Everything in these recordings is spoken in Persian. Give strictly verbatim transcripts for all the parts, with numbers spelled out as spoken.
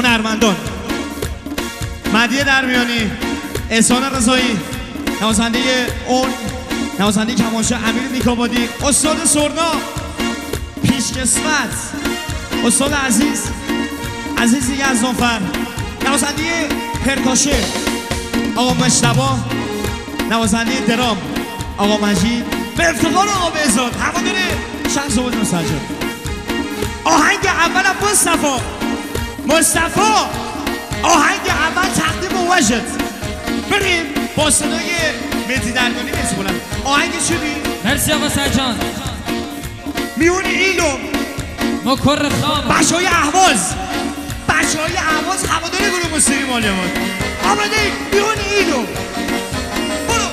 هنرمندان مهدی درمیانی، احسان رضایی، نوازنده اون نوازنده کمانچه امیر نیکابادی، استاد سرنا پیشکسوت، استاد عزیز عزیز یزدانفر، نوازنده پرکاشه آقا مجتبی، نوازنده درام آقا مجید، به افتخار آقا بهزاد، هوادار شخص بود مسجد. آهنگ اولم مصطفی مصطفی آهنگ اول تقدیم وجد. بریم با صدای مهدی درمیانی مرسی بلند. آهنگ چی بی؟ مرسی آقا سرجان. میون ایلم مکر خان بچه های اهواز بچه های اهواز هوادار گروه موسیقی مالیمان آمده میون ایلم. برو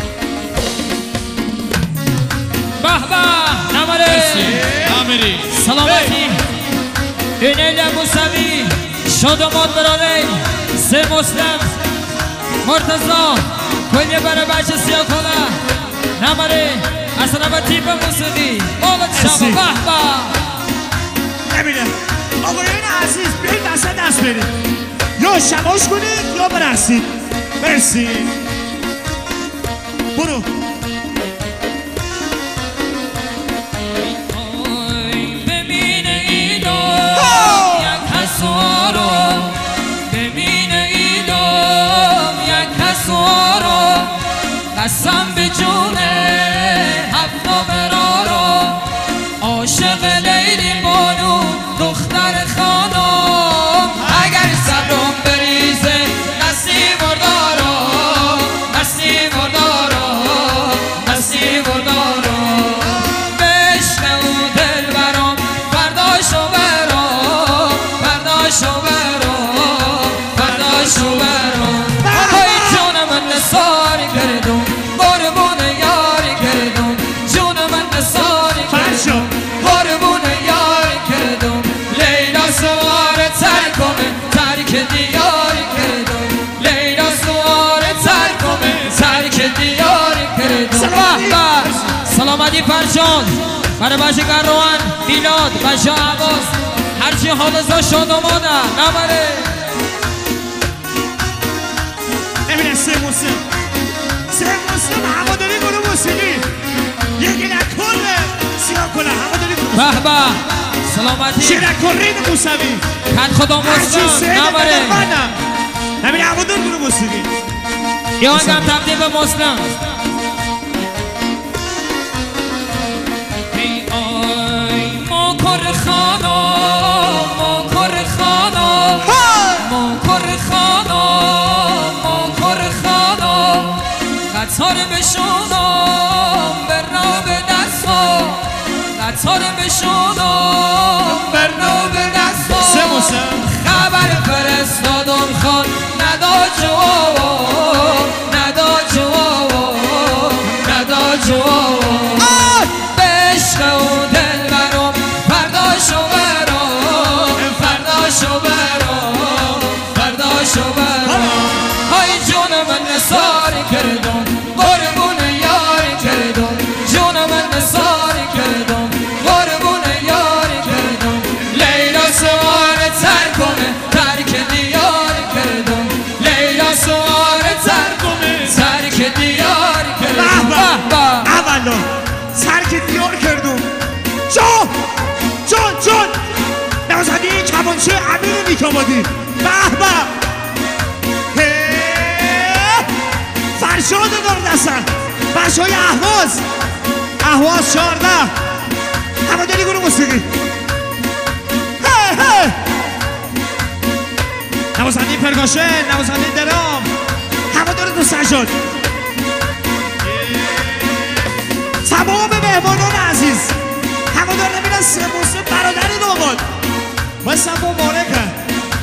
به به نمره نمری سلامتی اینیل موسوی شادمات برالی سه مسلم مرتضا کلی برای بچه سیاه کنه نمره اصلا با تیپ موسیقی مالت شبا به به نمیده آقایان عزیز بیایید دست دست برید یا شباش کنید یا برسید. مرسی. برو قسم به جون حفا برارا عاشق لیلی بانو دختر خانم اگر صبرم بریزه نسیم بردارا نسیم بردارا نسیم بردارا به عشق او دل برام فرداشو برام فرداشو برام فرداشو برام های جون من نثاری کردم قربون یاری کردم جون من نثاری کردم قربون یاری کردم لیلا سوار ترکمه ترک دیاری کردم لیلا سوار ترکمه ترک دیاری کردم. سلامتی فرشان برای بچه گروان میلاد بچه عباس هرچی حالزا شاد آماده نبره نمیده سه موسیم سه موسیم هواداری گروه موسیقی یکی نکنه سیاه کنه هواداری گروه موسیقی به به سلامتی شیرکرین موسوی کت خدا مسلم نبره نمیده هوادار گروه موسیقی یا هم تبدیل به مسلم. ای آی ما کر خانا ما کر خانا ما کر خانا ما کر خانا قطار بشونم برنا به دستا قطار بشونم برنا به دستا سه موسم خبر فرستادم خان ندا جواب ندا جواب ندا جواب به عشق او دل برام فرداشو برام فرداشو برام فرداشو برام های جون من نثاری کردم قربون یاری کردم جون من نثاری کردم قربون یاری کردم لیلا سوار ترکمه ترک دیاری کردم لیلا سوار ترکمه ترک دیاری کردم. به به اولا سرک دیار کردم جان جان جان نوازنده کمانچه امیر نیکابادی به به فرشاد دار دستن بچه های اهواز اهواز چهارده هواداری گروه موسیقی نوازنده پرکاشه نوازنده درام هوادار دو سجاد تمام مهمانان عزیز هوادار نمیرن سه موسم برادر داماد مصطفی مبارکه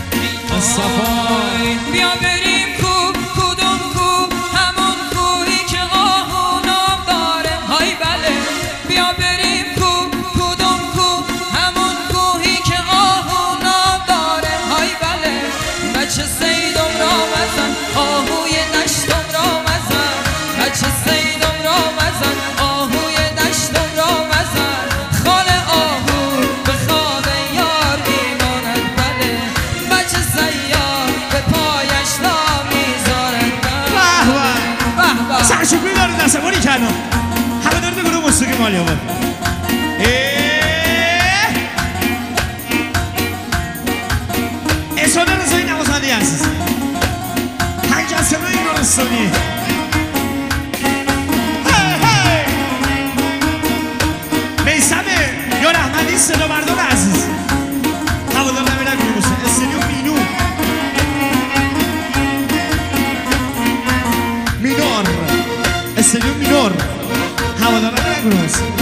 مصطفی بیا بریم کو کدوم کو همون کوهی که آهو نام داره های بله بیا بریم کو کدوم کو همون کوهی که آهو نام داره های بله بچه سیدم را مزن آهوی دشتم را مزن بچه سیدم را مزن آهوی دشتم را مزن خال آهو به خواب یار میماند بله بچه سلام همه دارید گروه موسیقی مالی آباد اصاله رضایی نوازنده عزیز هنگسلوی نورستانی میسم یا رحمدی صدا بردار عزیز هوادار نمیرن گروه موسیقی استریو مینو مینور استریو مینور هوادار نمیرن گروه موسیقی